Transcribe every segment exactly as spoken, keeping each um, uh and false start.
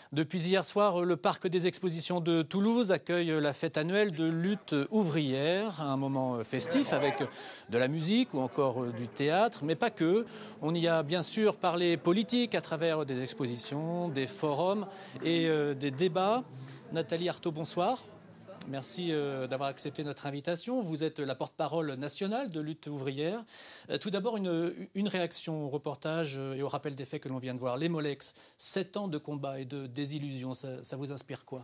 Depuis hier soir, le parc des expositions de Toulouse accueille la fête annuelle de lutte ouvrière, un moment festif avec de la musique ou encore du théâtre, mais pas que. On y a bien sûr parlé politique à travers des expositions, des forums et euh, des débats. Nathalie Arthaud, bonsoir. Merci d'avoir accepté notre invitation. Vous êtes la porte-parole nationale de lutte ouvrière. Tout d'abord, une, une réaction au reportage et au rappel des faits que l'on vient de voir. Les Molex, sept ans de combat et de désillusion, ça, ça vous inspire quoi?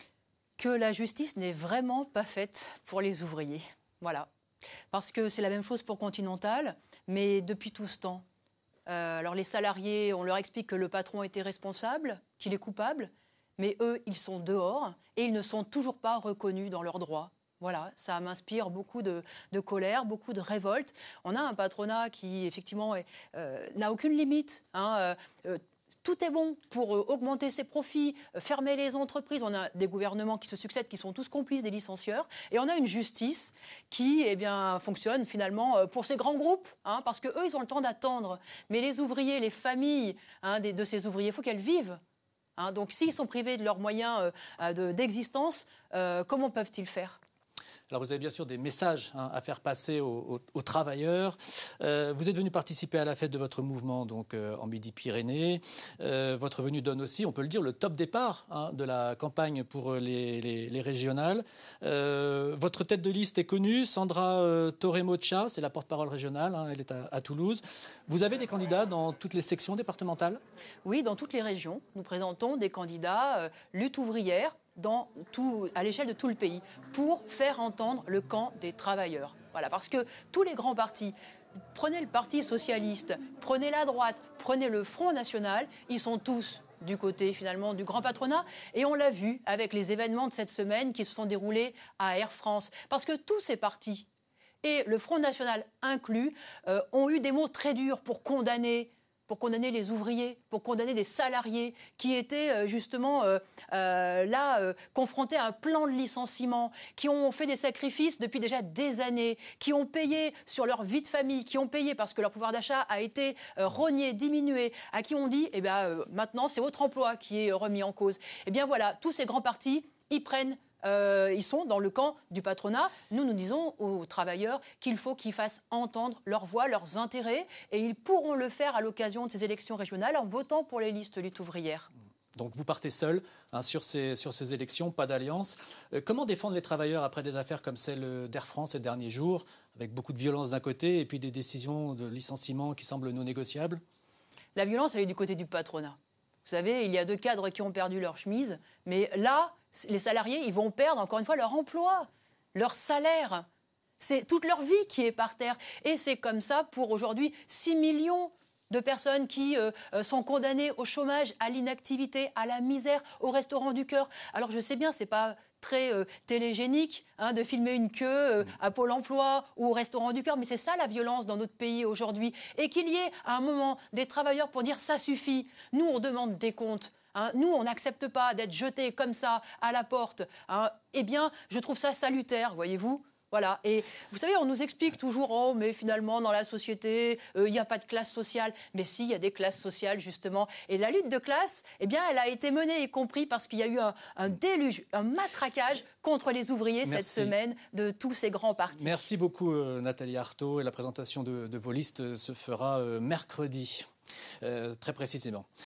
Que la justice n'est vraiment pas faite pour les ouvriers. Voilà. Parce que c'est la même chose pour Continental, mais depuis tout ce temps. Euh, alors les salariés, on leur explique que le patron était responsable, qu'il est coupable. Mais eux, ils sont dehors et ils ne sont toujours pas reconnus dans leurs droits. Voilà, ça m'inspire beaucoup de, de colère, beaucoup de révolte. On a un patronat qui, effectivement, euh, n'a aucune limite. Hein, euh, tout est bon pour euh, augmenter ses profits, euh, fermer les entreprises. On a des gouvernements qui se succèdent, qui sont tous complices des licencieurs. Et on a une justice qui eh bien, fonctionne finalement euh, pour ces grands groupes, hein, parce qu'eux, ils ont le temps d'attendre. Mais les ouvriers, les familles hein, des, de ces ouvriers, il faut qu'elles vivent. Hein, donc s'ils sont privés de leurs moyens euh, de, d'existence, euh, comment peuvent-ils faire ? Alors vous avez bien sûr des messages hein, à faire passer aux, aux, aux travailleurs. Euh, vous êtes venu participer à la fête de votre mouvement donc euh, en Midi-Pyrénées. Euh, votre venue donne aussi, on peut le dire, le top départ hein, de la campagne pour les, les, les régionales. Euh, votre tête de liste est connue, Sandra euh, Torremocha, c'est la porte-parole régionale, hein, elle est à, à Toulouse. Vous avez des candidats dans toutes les sections départementales ? Oui, dans toutes les régions. Nous présentons des candidats euh, lutte ouvrière, dans tout, à l'échelle de tout le pays, pour faire entendre le camp des travailleurs. Voilà, parce que tous les grands partis, prenez le Parti socialiste, prenez la droite, prenez le Front national, ils sont tous du côté finalement du grand patronat. Et on l'a vu avec les événements de cette semaine qui se sont déroulés à Air France. Parce que tous ces partis, et le Front national inclus, euh, ont eu des mots très durs pour condamner pour condamner les ouvriers, pour condamner des salariés qui étaient euh, justement euh, euh, là euh, confrontés à un plan de licenciement, qui ont fait des sacrifices depuis déjà des années, qui ont payé sur leur vie de famille, qui ont payé parce que leur pouvoir d'achat a été euh, rogné, diminué, à qui on dit eh bien, euh, maintenant c'est votre emploi qui est remis en cause. Eh bien voilà, tous ces grands partis, ils prennent Euh, ils sont dans le camp du patronat. Nous, nous disons aux travailleurs qu'il faut qu'ils fassent entendre leur voix, leurs intérêts, et ils pourront le faire à l'occasion de ces élections régionales en votant pour les listes lutte ouvrière. Donc vous partez seul hein, sur, ces, sur ces élections, pas d'alliance. Euh, comment défendre les travailleurs après des affaires comme celle d'Air France ces derniers jours, avec beaucoup de violence d'un côté et puis des décisions de licenciement qui semblent non négociables ? La violence, elle est du côté du patronat. Vous savez, il y a deux cadres qui ont perdu leur chemise, mais là, les salariés, ils vont perdre encore une fois leur emploi, leur salaire. C'est toute leur vie qui est par terre. Et c'est comme ça pour aujourd'hui six millions de personnes qui euh, sont condamnées au chômage, à l'inactivité, à la misère, au restaurant du cœur. Alors je sais bien, c'est pas très euh, télégénique hein, de filmer une queue euh, à Pôle emploi ou au restaurant du cœur, mais c'est ça la violence dans notre pays aujourd'hui. Et qu'il y ait à un moment des travailleurs pour dire ça suffit. Nous, on demande des comptes. Hein, nous, on n'accepte pas d'être jetés comme ça à la porte. Hein. Eh bien, je trouve ça salutaire, voyez-vous. Voilà. Et vous savez, on nous explique toujours, oh, mais finalement, dans la société, il euh, n'y a pas de classe sociale. Mais si, il y a des classes sociales, justement. Et la lutte de classe, eh bien, elle a été menée, y compris parce qu'il y a eu un, un déluge, un matraquage contre les ouvriers Merci. Cette semaine de tous ces grands partis. Merci beaucoup, euh, Nathalie Arthaud. Et la présentation de, de vos listes se fera euh, mercredi, euh, très précisément.